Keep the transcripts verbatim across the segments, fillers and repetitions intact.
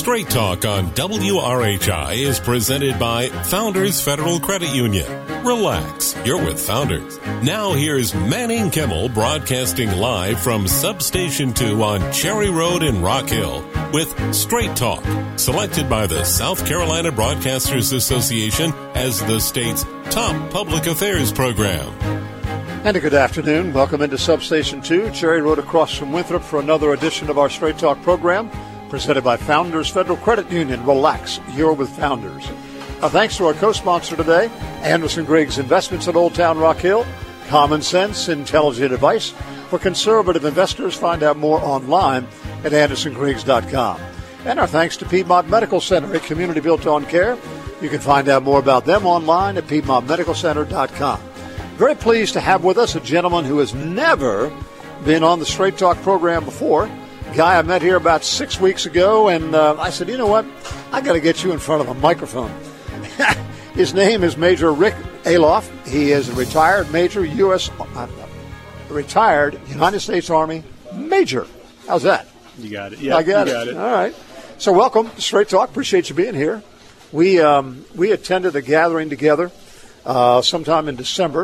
Straight Talk on W R H I is presented by Founders Federal Credit Union. Relax, you're with Founders. Now here's Manning Kimmel broadcasting live from Substation two on Cherry Road in Rock Hill with Straight Talk, selected by the South Carolina Broadcasters Association as the state's top public affairs program. And a good afternoon. Welcome into Substation two, Cherry Road across from Winthrop for another edition of our Straight Talk program, presented by Founders Federal Credit Union. Relax, you're with Founders. Our thanks to our co-sponsor today, Anderson Griggs Investments at Old Town Rock Hill. Common sense, intelligent advice for conservative investors. Find out more online at anderson griggs dot com. And our thanks to Piedmont Medical Center, a community built on care. You can find out more about them online at piedmont medical center dot com. Very pleased to have with us a gentleman who has never been on the Straight Talk program before. Guy I met here about six weeks ago, and uh, I said, you know what? I got to get you in front of a microphone. His name is Major Rick Aloff. He is a retired Major U S Uh, retired United States Army Major. How's that? You got it. Yeah, I got, you it. got it. All right. So welcome to Straight Talk. Appreciate you being here. We um, we attended a gathering together uh, sometime in December,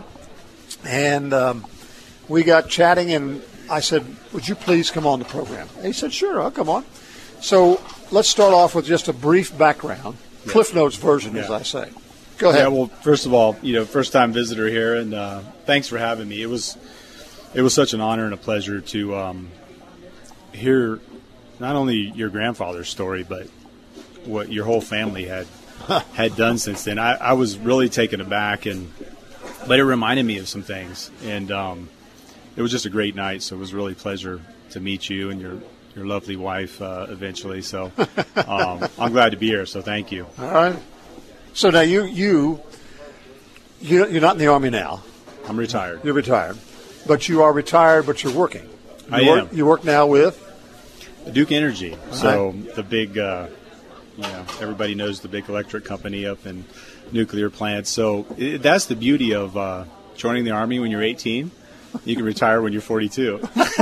and um, we got chatting, and I said, would you please come on the program? And he said, sure, I'll come on. So let's start off with just a brief background, yeah. Cliff Notes version, yeah. as I say. Go ahead. Yeah, well, first of all, you know, first-time visitor here, and uh, thanks for having me. It was it was such an honor and a pleasure to um, hear not only your grandfather's story, but what your whole family had had done since then. I, I was really taken aback, and but it reminded me of some things, and um, it was just a great night. So it was really a pleasure to meet you and your your lovely wife uh, eventually. So um, I'm glad to be here. So thank you. All right. So now you you you you're not in the Army now. I'm retired. You're retired, but you are retired, but you're working. You I work, am. You work now with Duke Energy. So right. the big, uh, you know, everybody knows the big electric company up in nuclear plants. So it, that's the beauty of uh, joining the Army when you're eighteen. You can retire when you're forty-two.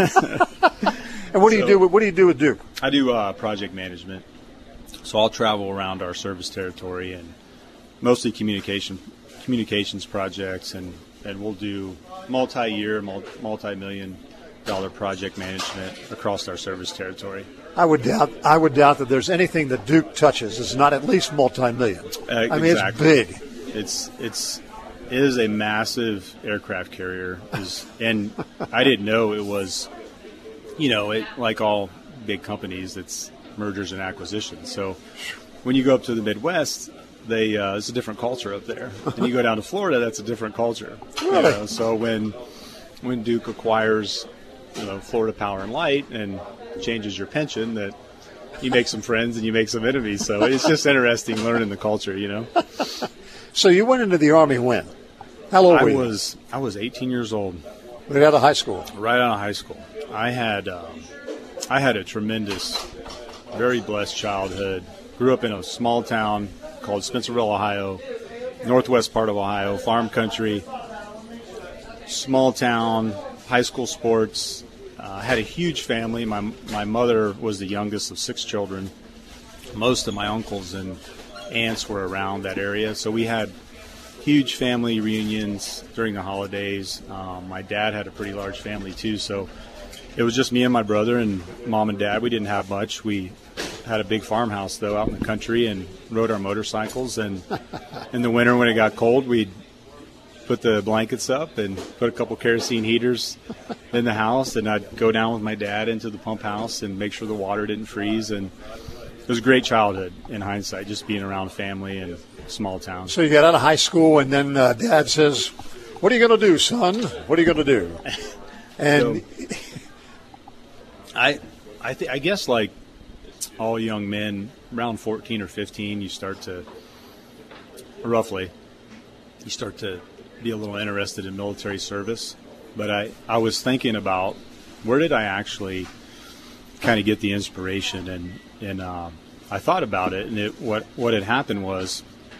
And what do you so, do? With, what do you do with Duke? I do uh, project management. So I'll travel around our service territory and mostly communication communications projects, and, and we'll do multi-year, multi-million dollar project management across our service territory. I would doubt. I would doubt that there's anything that Duke touches is not at least multi-million. Uh, I mean, exactly. it's big. It's it's it is a massive aircraft carrier, is, and I didn't know it was. You know, it like all big companies, it's mergers and acquisitions. So when you go up to the Midwest, they uh, it's a different culture up there. And you go down to Florida, that's a different culture. Really? You know, so when when Duke acquires, you know, Florida Power and Light and changes your pension, that you make some friends and you make some enemies. So it's just interesting learning the culture, you know. So you went into the Army when? How old I were you? was I was eighteen years old. Right out of high school. Right out of high school. I had um, I had a tremendous, very blessed childhood. Grew up in a small town called Spencerville, Ohio, northwest part of Ohio, farm country, small town, high school sports. Uh, had a huge family. My my mother was the youngest of six children. Most of my uncles and aunts were around that area, so we had huge family reunions during the holidays. Um, my dad had a pretty large family too, so it was just me and my brother and mom and dad. We didn't have much. We had a big farmhouse, though, out in the country, and rode our motorcycles. And in the winter when it got cold, we'd put the blankets up and put a couple kerosene heaters in the house, and I'd go down with my dad into the pump house and make sure the water didn't freeze. And it was a great childhood in hindsight, just being around family and small town. So you got out of high school, and then uh, Dad says, what are you going to do, son? What are you going to do? And so, I I, th- I guess like all young men, around fourteen or fifteen, you start to, roughly, you start to be a little interested in military service. But I, I was thinking about where did I actually kind of get the inspiration, and, and uh, I thought about it, and it, what, what had happened was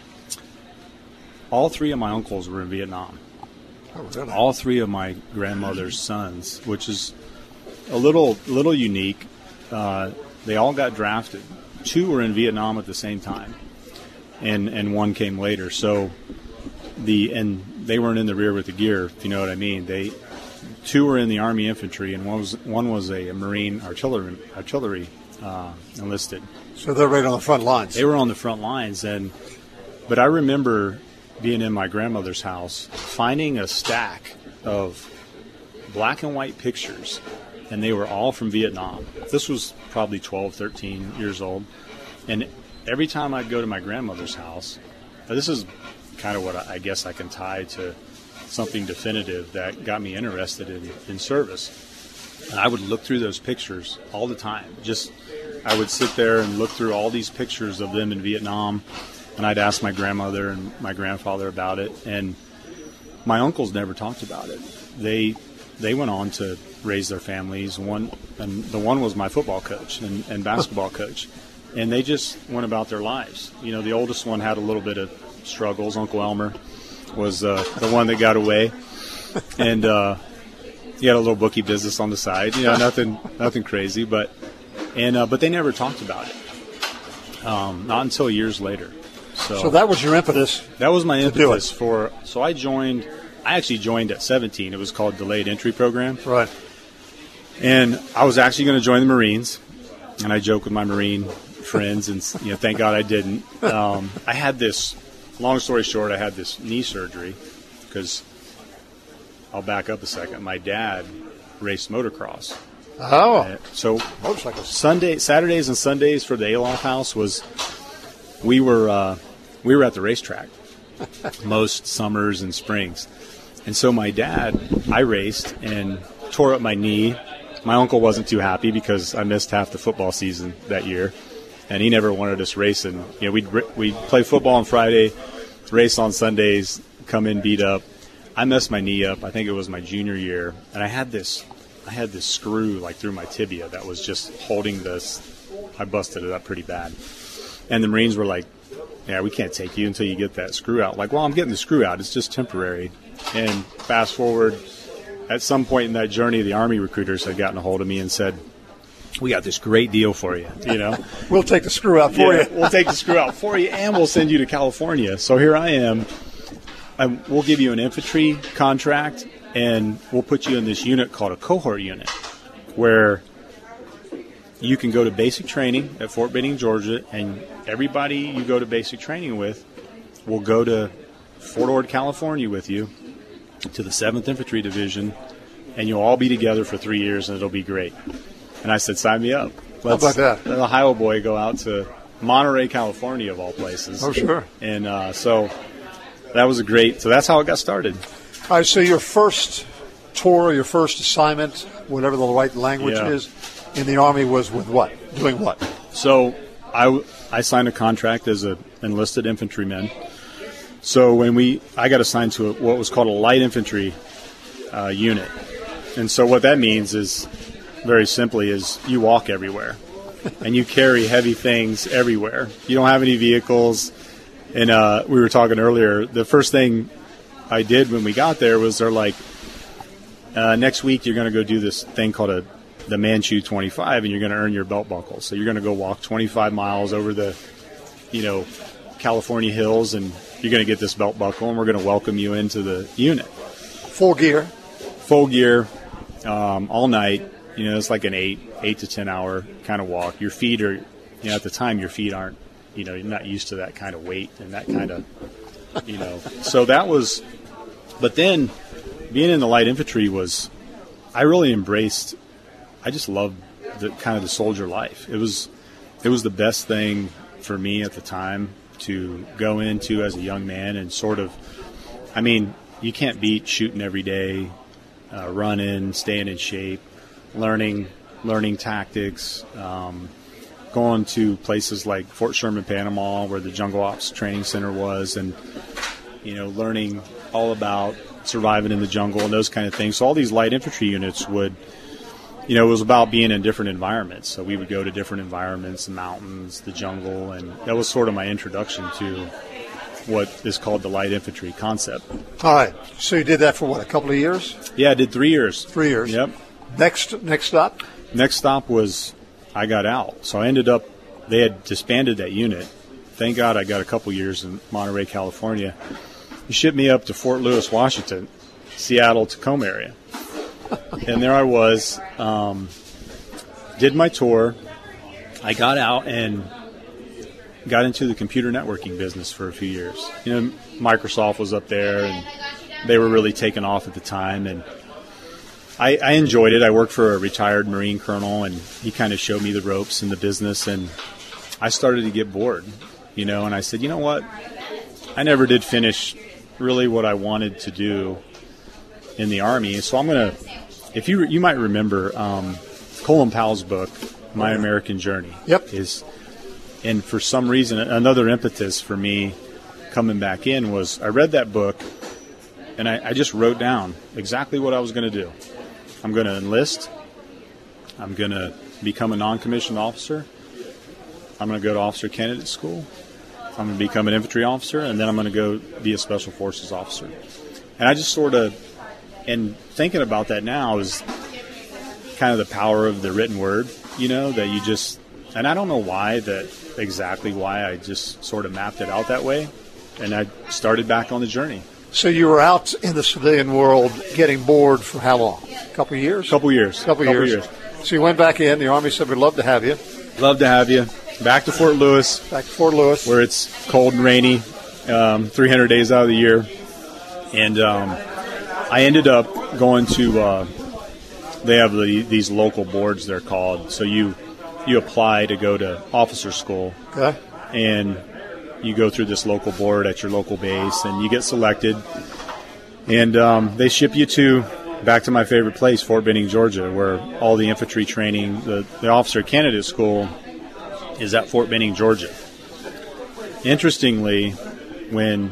all three of my uncles were in Vietnam. Oh, really? All three of my grandmother's sons, which is a little little unique. Uh, they all got drafted two were in Vietnam at the same time, and and one came later. So the and they weren't in the rear with the gear, if you know what I mean. They two were in the Army infantry, and one was one was a, a Marine artillery artillery uh, enlisted. So they're right on the front lines. They were on the front lines, and but I remember being in my grandmother's house, finding a stack of black and white pictures, and they were all from Vietnam. This was probably twelve, thirteen years old, and every time I'd go to my grandmother's house, this is kind of what I, I guess I can tie to something definitive that got me interested in, in service. And I would look through those pictures all the time. Just I would sit there and look through all these pictures of them in Vietnam, and I'd ask my grandmother and my grandfather about it, and my uncles never talked about it. They they went on to raise their families. One and the one was my football coach and, and basketball coach, and they just went about their lives. You know, the oldest one had a little bit of struggles. Uncle Elmer was uh, the one that got away, and uh, he had a little bookie business on the side. You know, nothing nothing crazy, but and uh, but they never talked about it. Um, not until years later. So, so that was your impetus. That was my impetus for. So I joined. I actually joined at seventeen. It was called Delayed Entry Program. Right. And I was actually going to join the Marines, and I joke with my Marine friends, and you know, thank God I didn't. Um, I had this. Long story short, I had this knee surgery because I'll back up a second. My dad raced motocross. Oh. Uh, so motorcycles. Sunday, Saturdays, and Sundays for the Alof House was. We were uh, we were at the racetrack most summers and springs, and so my dad, I raced and tore up my knee. My uncle wasn't too happy because I missed half the football season that year, and he never wanted us racing. You know, we'd we'd play football on Friday, race on Sundays, come in beat up. I messed my knee up. I think it was my junior year, and I had this I had this screw like through my tibia that was just holding this. I busted it up pretty bad. And the Marines were like, yeah, we can't take you until you get that screw out. Like, well, I'm getting the screw out. It's just temporary. And fast forward, at some point in that journey, the Army recruiters had gotten a hold of me and said, we got this great deal for you, you know. We'll take the screw out for yeah, you. We'll take the screw out for you, and we'll send you to California. So here I am. I, we'll give you an infantry contract, and we'll put you in this unit called a cohort unit, where you can go to basic training at Fort Benning, Georgia, and everybody you go to basic training with will go to Fort Ord, California with you to the seventh Infantry Division, and you'll all be together for three years, and it'll be great. And I said, sign me up. Let's, How about that? An Ohio boy go out to Monterey, California, of all places. Oh, sure. And uh, so that was a great – so that's how it got started. All right, so your first tour, your first assignment, whatever the right language Yeah. is, in the Army was with what? Doing what? So I, I signed a contract as an enlisted infantryman. So when we I got assigned to a, what was called a light infantry uh, unit. And so what that means is, very simply, is you walk everywhere. And you carry heavy things everywhere. You don't have any vehicles. And uh, we were talking earlier, the first thing I did when we got there was they're like, uh, next week you're going to go do this thing called a the Manchu twenty-five, and you're going to earn your belt buckle. So you're going to go walk twenty-five miles over the, you know, California hills, and you're going to get this belt buckle, and we're going to welcome you into the unit. Full gear. Full gear, um, all night. You know, it's like an eight, eight to ten hour kind of walk. Your feet are, you know, at the time your feet aren't, you know, you're not used to that kind of weight and that kind of, you know. So that was, but then being in the light infantry was, I really embraced. I just loved the kind of the soldier life. It was, it was the best thing for me at the time to go into as a young man and sort of, I mean, you can't beat shooting every day, uh, running, staying in shape, learning, learning tactics, um, going to places like Fort Sherman, Panama, where the Jungle Ops Training Center was, and, you know, learning all about surviving in the jungle and those kind of things. So all these light infantry units would, you know, it was about being in different environments. So we would go to different environments, the mountains, the jungle, and that was sort of my introduction to what is called the light infantry concept. All right. So you did that for what, a couple of years? Yeah, I did three years. Three years. Yep. Next next stop? Next stop was I got out. So I ended up they had disbanded that unit. Thank God I got a couple years in Monterey, California. He shipped me up to Fort Lewis, Washington, Seattle, Tacoma area. And there I was, um, did my tour. I got out and got into the computer networking business for a few years. You know, Microsoft was up there, and they were really taking off at the time. And I, I enjoyed it. I worked for a retired Marine colonel, and he kind of showed me the ropes in the business. And I started to get bored, you know, and I said, you know what? I never did finish really what I wanted to do in the Army. So I'm going to, if you you might remember um, Colin Powell's book, My American Journey. Yep. Is, and for some reason, another impetus for me coming back in was I read that book, and I, I just wrote down exactly what I was going to do. I'm going to enlist. I'm going to become a non-commissioned officer. I'm going to go to officer candidate school. I'm going to become an infantry officer, and then I'm going to go be a special forces officer. And I just sort of, and thinking about that now is kind of the power of the written word, you know, that you just, and I don't know why that, exactly why I just sort of mapped it out that way. And I started back on the journey. So you were out in the civilian world getting bored for how long? A couple of years? Couple years. Couple, couple years. years. So you went back in. The Army said, we'd love to have you. Love to have you. Back to Fort Lewis. Back to Fort Lewis. Where it's cold and rainy, um, three hundred days out of the year. And um, I ended up going to, uh, they have the, these local boards, they're called. So you, you apply to go to officer school. Okay. And you go through this local board at your local base, and you get selected. And um, they ship you to, back to my favorite place, Fort Benning, Georgia, where all the infantry training, the, the officer candidate school is at Fort Benning, Georgia. Interestingly, when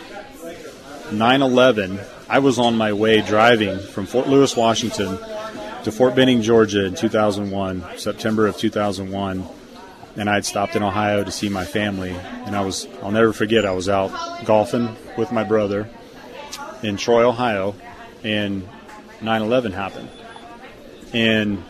nine eleven, I was on my way driving from Fort Lewis, Washington to Fort Benning, Georgia in two thousand one, September of two thousand one, and I had stopped in Ohio to see my family. And I was, I'll never forget, I was out golfing with my brother in Troy, Ohio, and nine eleven happened. And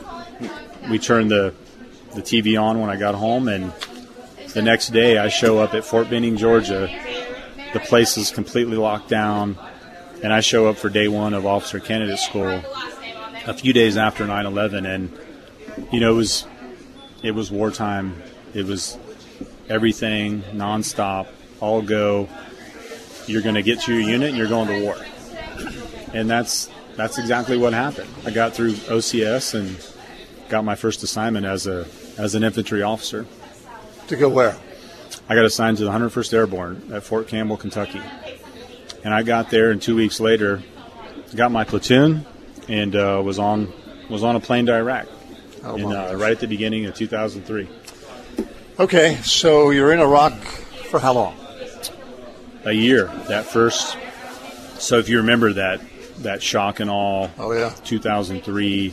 we turned the the T V on when I got home, and the next day I show up at Fort Benning, Georgia. The place is completely locked down, and I show up for day one of officer candidate school a few days after nine eleven, and you know, it was it was wartime. It was everything nonstop, all go. You're going to get to your unit and you're going to war. And that's that's exactly what happened. I got through O C S and got my first assignment as a as an infantry officer. To go where? I got assigned to the one hundred first Airborne at Fort Campbell, Kentucky. And I got there, and two weeks later, got my platoon and uh, was on was on a plane to Iraq. Oh, in, uh, right at the beginning of two thousand three. Okay, so you're in Iraq for how long? A year. That first. So if you remember that that shock and awe. Oh yeah. two thousand three.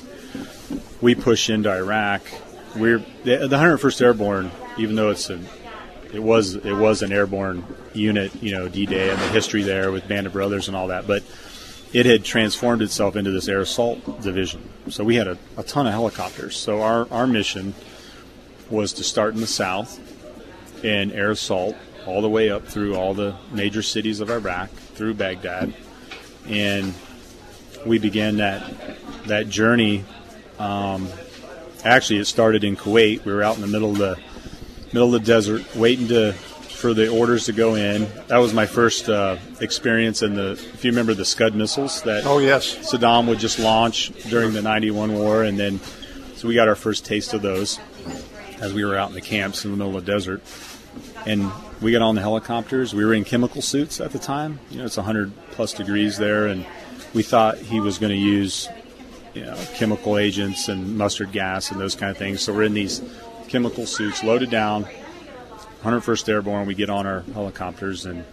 We pushed into Iraq. We're the, the one hundred first Airborne, even though it's a, it was it was an airborne unit, you know, D-Day and the history there with Band of Brothers and all that, but it had transformed itself into this air assault division. So we had a, a ton of helicopters. So our, our mission was to start in the south and air assault all the way up through all the major cities of Iraq, through Baghdad. And we began that that journey. Um, actually, it started in Kuwait. We were out in the middle of the middle of the desert, waiting to for the orders to go in. That was my first uh, experience in the. If you remember the Scud missiles that oh yes Saddam would just launch during the ninety-one war, and then so we got our first taste of those as we were out in the camps in the middle of the desert. And we got on the helicopters. We were in chemical suits at the time. You know, it's one hundred plus degrees there, and we thought he was going to use, you know, chemical agents and mustard gas and those kind of things. So we're in these chemical suits, loaded down, one hundred first Airborne. We get on our helicopters and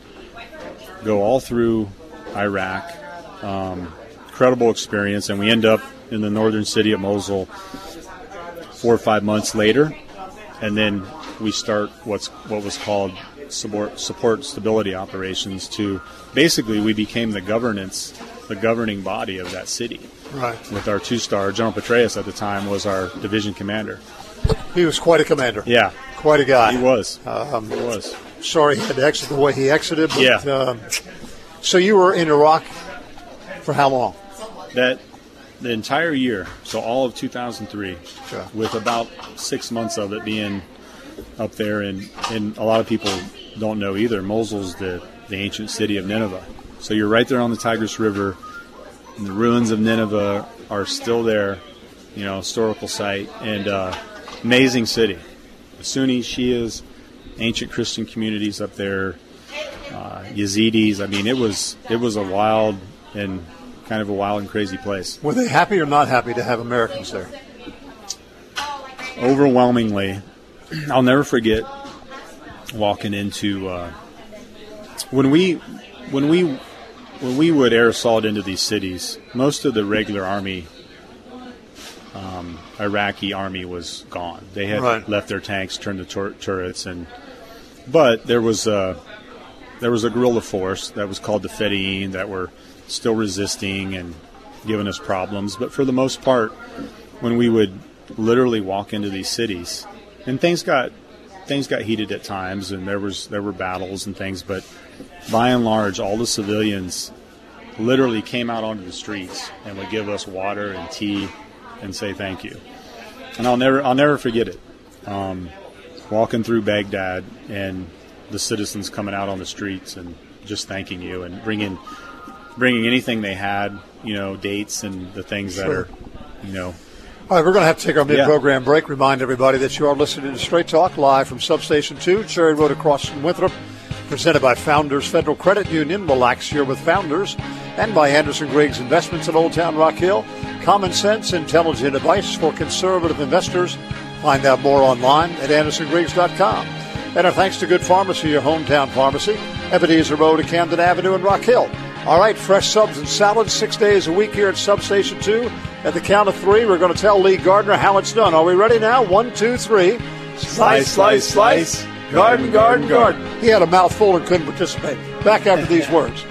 go all through Iraq. Um, incredible experience, and we end up in the northern city of Mosul four or five months later, and then we start what's what was called support, support stability operations. To basically, we became the governance, the governing body of that city. Right. With our two-star, General Petraeus at the time was our division commander. He was quite a commander. Yeah. Quite a guy. He was. Um, he was. Sorry he had to exit the way he exited. But, yeah. Um, so you were in Iraq for how long? That the entire year, so all of two thousand three, yeah. with about six months of it being up there, and, and a lot of people don't know either. Mosul's the, the ancient city of Nineveh. So you're right there on the Tigris River, and the ruins of Nineveh are still there, you know, historical site, and uh, amazing city. The Sunni, Shias, ancient Christian communities up there, uh, Yazidis. I mean, it was it was a wild and kind of a wild and crazy place. Were they happy or not happy to have Americans there? Overwhelmingly. I'll never forget walking into uh, when we when we when we would air assault into these cities. Most of the regular army, um, Iraqi army, was gone. They had right. left their tanks, turned to tur- turrets, and but there was a there was a guerrilla force that was called the Fedayeen that were still resisting and giving us problems. But for the most part, when we would literally walk into these cities, and things got things got heated at times, and there was there were battles and things, but by and large, all the civilians literally came out onto the streets and would give us water and tea and say thank you. And I'll never I'll never forget it. Um, walking through Baghdad and the citizens coming out on the streets and just thanking you and bringing bringing anything they had, you know, dates and the things that sure. are, you know. All right, we're going to have to take our mid-program yeah. break. Remind everybody that you are listening to Straight Talk live from Substation two, Cherry Road across from Winthrop, presented by Founders Federal Credit Union. Relax here with Founders. And by Anderson Griggs Investments in Old Town Rock Hill. Common sense, intelligent advice for conservative investors. Find out more online at anderson griggs dot com. And our thanks to Good Pharmacy, your hometown pharmacy, Ebenezer Road at Camden Avenue in Rock Hill. All right, fresh subs and salads six days a week here at Substation two. At the count of three, we're going to tell Lee Gardner how it's done. Are we ready now? One, two, three. Slice, slice, slice. Garden, garden, garden. He had a mouthful and couldn't participate. Back after these words.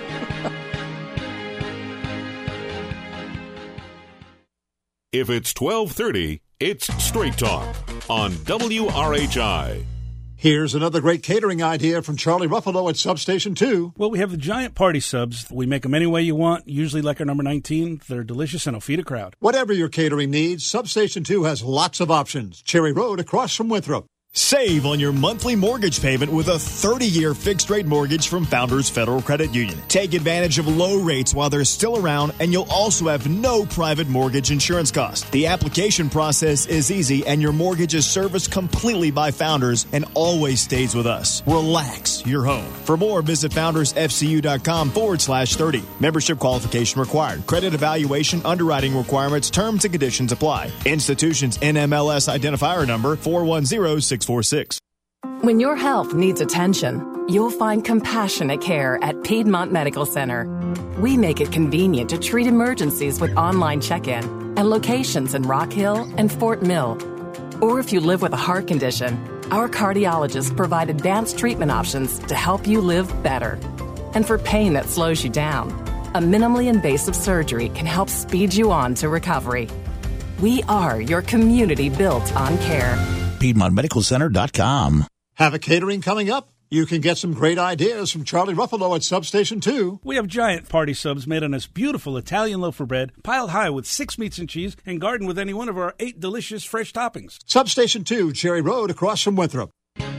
If it's twelve thirty, it's Straight Talk on W R H I. Here's another great catering idea from Charlie Ruffalo at Substation two. Well, we have the giant party subs. We make them any way you want, usually like our number nineteen. They're delicious and will feed a crowd. Whatever your catering needs, Substation two has lots of options. Cherry Road across from Winthrop. Save on your monthly mortgage payment with a thirty-year fixed-rate mortgage from Founders Federal Credit Union. Take advantage of low rates while they're still around, and you'll also have no private mortgage insurance costs. The application process is easy, and your mortgage is serviced completely by Founders and always stays with us. Relax your home. For more, visit foundersfcu.com forward slash 30. Membership qualification required. Credit evaluation, underwriting requirements, terms and conditions apply. Institution's N M L S identifier number four one zero six four six. When your health needs attention, you'll find compassionate care at Piedmont Medical Center. We make it convenient to treat emergencies with online check-in and locations in Rock Hill and Fort Mill. Or if you live with a heart condition, our cardiologists provide advanced treatment options to help you live better. And for pain that slows you down, a minimally invasive surgery can help speed you on to recovery. We are your community built on care. Piedmont Medical Center dot com. Have a catering coming up? You can get some great ideas from Charlie Ruffalo at Substation two. We have giant party subs made on this beautiful Italian loaf of bread, piled high with six meats and cheese, and garnished with any one of our eight delicious fresh toppings. Substation two, Cherry Road across from Winthrop.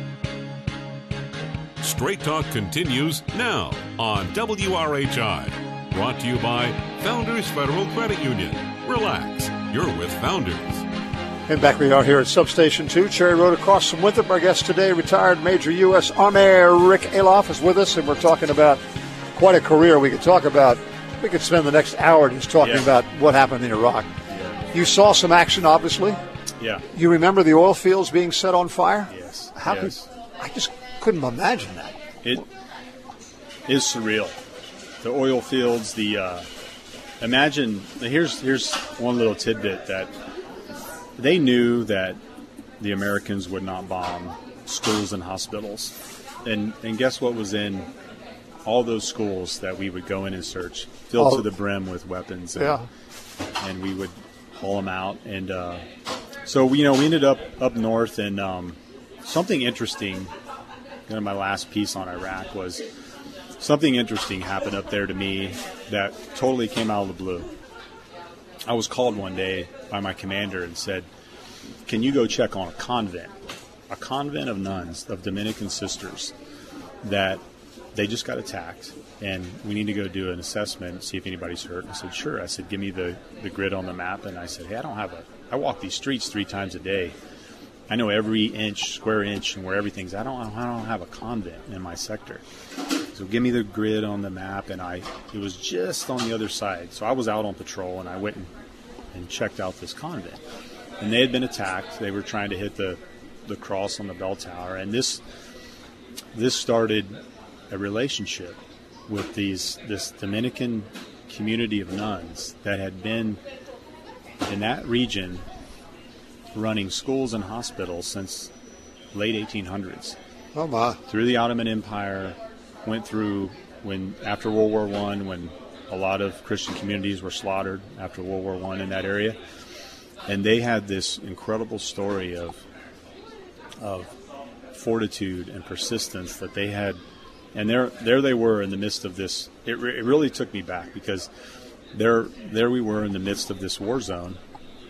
Straight Talk continues now on W R H I. Brought to you by Founders Federal Credit Union. Relax, you're with Founders. And back we are here at Substation two, Cherry Road across from Winthrop. Our guest today, retired Major U S Army Rick Aloff, is with us, and we're talking about quite a career. We could talk about, we could spend the next hour just talking yeah. about what happened in Iraq. Yeah. You saw some action, obviously. Yeah. You remember the oil fields being set on fire? Yes. How yes. could, I just couldn't imagine that. It is surreal. The oil fields, the, uh, imagine, here's here's one little tidbit that they knew that the Americans would not bomb schools and hospitals. And and guess what was in all those schools that we would go in and search? Filled oh. to the brim with weapons. And, yeah. and we would haul them out. And uh, So, you know, we ended up up north, and um, something interesting, you know, my last piece on Iraq was something interesting happened up there to me that totally came out of the blue. I was called one day by my commander and said, can you go check on a convent, a convent of nuns, of Dominican sisters, that they just got attacked, and we need to go do an assessment, see if anybody's hurt. And I said, sure. I said, give me the, the grid on the map. And I said, hey, I don't have a, I walk these streets three times a day. I know every inch, square inch, and where everything's. I don't, I don't have a convent in my sector. So give me the grid on the map, and I, it was just on the other side. So I was out on patrol, and I went and, and checked out this convent. And they had been attacked. They were trying to hit the, the cross on the bell tower. And this, this started a relationship with these this Dominican community of nuns that had been in that region running schools and hospitals since late eighteen hundreds. Oh my! Through the Ottoman Empire, went through when after World War One, when a lot of Christian communities were slaughtered after World War One in that area, and they had this incredible story of of fortitude and persistence that they had. And there, there they were in the midst of this. It, re- it really took me back because there, there we were in the midst of this war zone,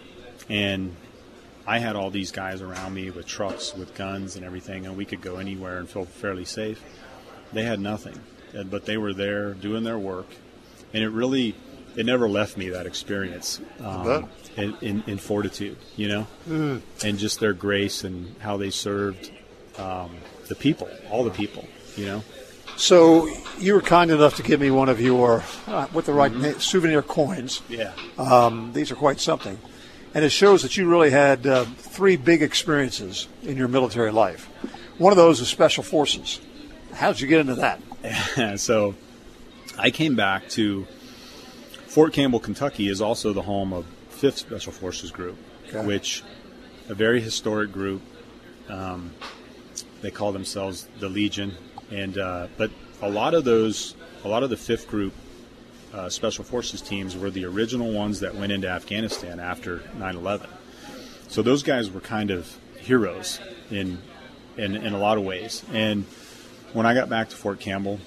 and I had all these guys around me with trucks, with guns, and everything, and we could go anywhere and feel fairly safe. They had nothing, but they were there doing their work, and it really, it never left me, that experience um, in, in, in fortitude, you know, mm. and just their grace and how they served um, the people, all the people, you know. So you were kind enough to give me one of your, uh, with the right mm-hmm. name, souvenir coins. Yeah. Um, these are quite something. And it shows that you really had uh, three big experiences in your military life. One of those is Special Forces. How did you get into that? So I came back to Fort Campbell, Kentucky is also the home of fifth Special Forces Group, okay. which a very historic group. Um, they call themselves the Legion. And uh, but a lot of those, a lot of the fifth Group uh, Special Forces teams were the original ones that went into Afghanistan after nine eleven. So those guys were kind of heroes in, in in a lot of ways. And when I got back to Fort Campbell,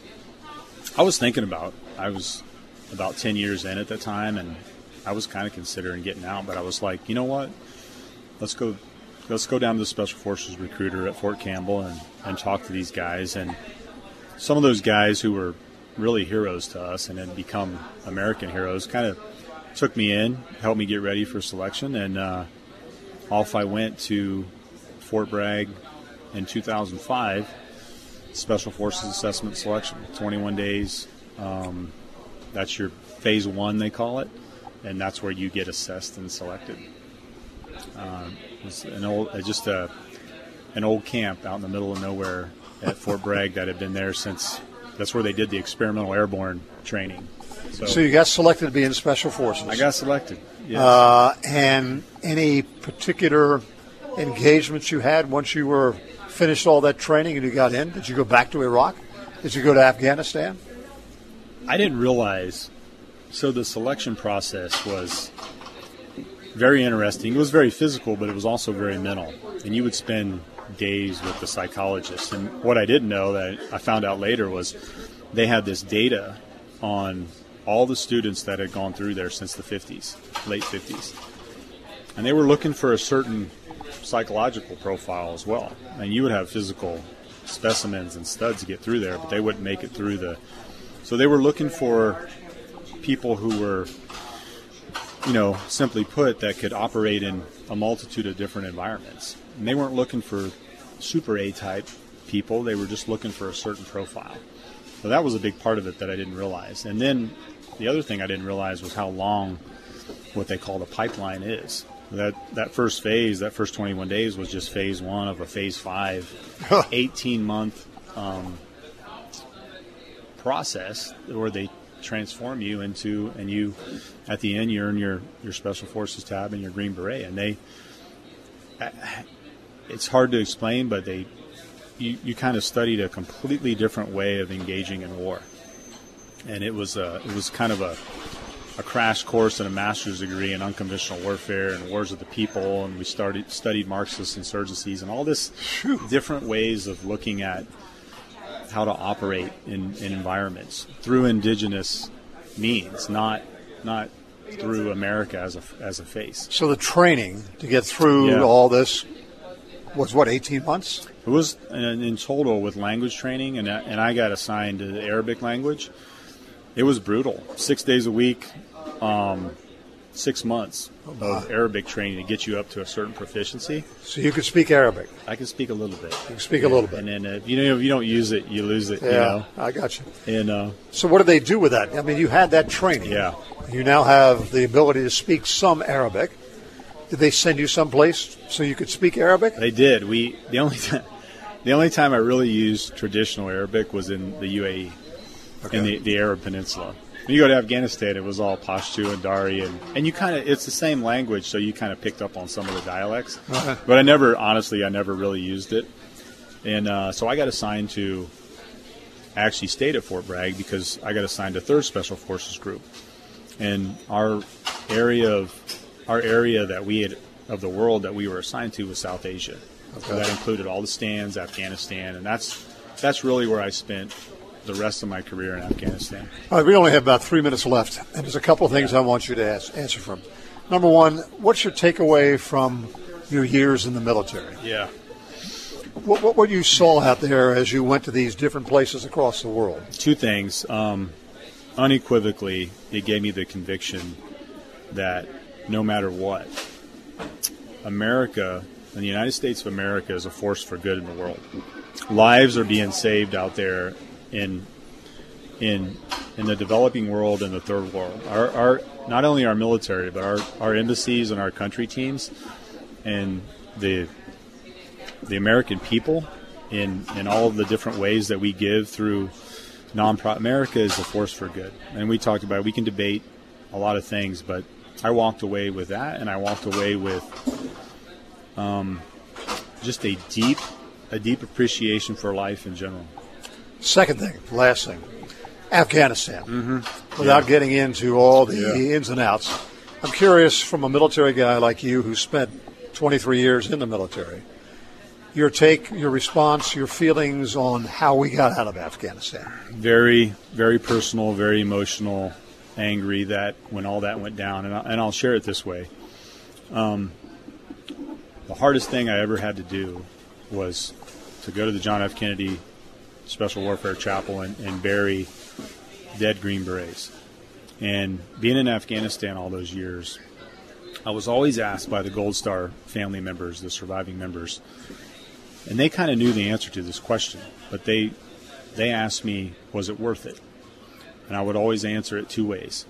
I was thinking about, I was about ten years in at the time, and I was kind of considering getting out. But I was like, you know what? Let's go. Let's go down to the Special Forces recruiter at Fort Campbell and, and talk to these guys. And some of those guys who were really heroes to us and had become American heroes kind of took me in, helped me get ready for selection, and uh, off I went to Fort Bragg in two thousand five, Special Forces Assessment Selection, twenty-one days. Um, that's your phase one, they call it, and that's where you get assessed and selected. Um, it was an old, uh, just a, an old camp out in the middle of nowhere at Fort Bragg that had been there since. That's where they did the experimental airborne training. So, so you got selected to be in Special Forces. I got selected. Yes. Uh, and any particular engagements you had once you were finished all that training and you got in? Did you go back to Iraq? Did you go to Afghanistan? I didn't realize. So the selection process was very interesting. It was very physical, but it was also very mental. And you would spend days with the psychologist. And what I didn't know that I found out later was they had this data on all the students that had gone through there since the fifties, late fifties. And they were looking for a certain psychological profile as well. And you would have physical specimens and studs to get through there, but they wouldn't make it through the... So they were looking for people who were, you know, simply put, that could operate in a multitude of different environments. And they weren't looking for super A-type people. They were just looking for a certain profile. So that was a big part of it that I didn't realize. And then the other thing I didn't realize was how long what they call the pipeline is. That that first phase, that first twenty-one days was just phase one of a phase five, eighteen-month um, process where they transform you into, and you, at the end, you earn your, your Special Forces tab and your Green Beret. And they, it's hard to explain, but they, you, you kind of studied a completely different way of engaging in war. And it was a, it was kind of a a crash course and a master's degree in unconventional warfare and wars of the people, and we started studied Marxist insurgencies and all this different ways of looking at how to operate in, in environments through indigenous means, not not through America as a as a face. So the training to get through Yeah. all this was what, eighteen months? It was in, in total with language training, and I- and I got assigned to the Arabic language. It was brutal. Six days a week, um, six months of Arabic training to get you up to a certain proficiency. So you could speak Arabic. I can speak a little bit. You can speak a little bit. And then uh, you know, if you don't use it, you lose it. Yeah, You know? I got you. And uh, So what did they do with that? I mean, you had that training. Yeah. You now have the ability to speak some Arabic. Did they send you someplace so you could speak Arabic? they did. We the only time, the only time I really used traditional Arabic was in the U A E, in the, the Arab Peninsula. When you go to Afghanistan, it was all Pashto and Dari, and, and you kind of it's the same language, so you kind of picked up on some of the dialects. Uh-huh. But I never, honestly, I never really used it, and uh, so I got assigned to. I actually stayed at Fort Bragg because I got assigned to third Special Forces Group, and our area of our area that we had of the world that we were assigned to was South Asia. So that included all the stands, Afghanistan, and that's that's really where I spent the rest of my career in Afghanistan. All right, we only have about three minutes left, and there's a couple of things I want you to ask, answer from. Number one, what's your takeaway from your years in the military? Yeah. What, what, what you saw out there as you went to these different places across the world? Two things. Um, unequivocally, it gave me the conviction that no matter what, America and the United States of America is a force for good in the world. Lives are being saved out there in in in the developing world and the third world. Our, our not only our military, but our, our embassies and our country teams and the the American people in in all of the different ways that we give through non-profit. America is a force for good. And we talked about it. We can debate a lot of things, but I walked away with that, and I walked away with um, just a deep a deep appreciation for life in general. Second thing, last thing, Afghanistan. Mm-hmm. Without Yeah. getting into all the Yeah. ins and outs, I'm curious from a military guy like you who spent twenty-three years in the military, your take, your response, your feelings on how we got out of Afghanistan. Very, very personal, very emotional, angry that when all that went down. And, I, and I'll share it this way. Um, the hardest thing I ever had to do was to go to the John F. Kennedy Special Warfare Chapel and, and bury dead Green Berets. And being in Afghanistan all those years, I was always asked by the Gold Star family members, the surviving members, and they kind of knew the answer to this question, but they they asked me, was it worth it? And I would always answer it two ways.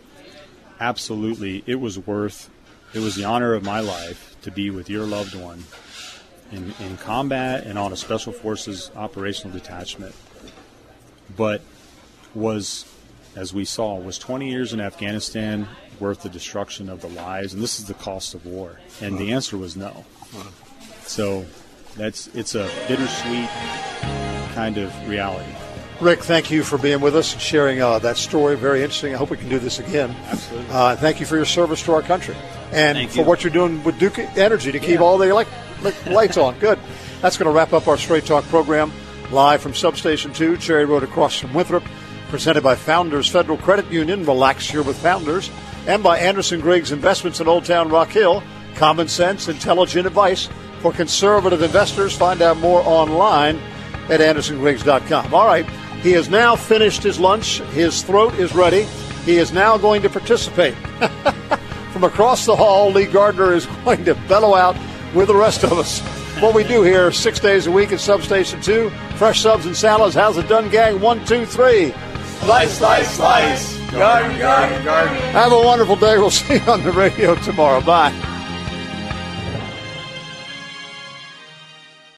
Absolutely, it was worth, it was the honor of my life to be with your loved one in, in combat and on a Special Forces operational detachment. But was, as we saw, was twenty years in Afghanistan worth the destruction of the lives? And this is the cost of war. And the answer was no. So that's it's a bittersweet kind of reality. Rick, thank you for being with us and sharing uh, that story. Very interesting. I hope we can do this again. Absolutely. Uh, thank you for your service to our country and Thank for you. what you're doing with Duke Energy to keep Yeah. all the elect- lights on. Good. That's going to wrap up our Straight Talk program live from Substation two, Cherry Road across from Winthrop, presented by Founders Federal Credit Union. Relax here with Founders. And by Anderson Griggs Investments in Old Town Rock Hill. Common sense, intelligent advice for conservative investors. Find out more online at anderson griggs dot com. All right. He has now finished his lunch. His throat is ready. He is now going to participate. From across the hall, Lee Gardner is going to bellow out with the rest of us. What we do here six days a week at Substation two. Fresh subs and salads. How's it done, gang? One, two, three. Slice, slice, slice. Garden, garden, garden. Have a wonderful day. We'll see you on the radio tomorrow. Bye.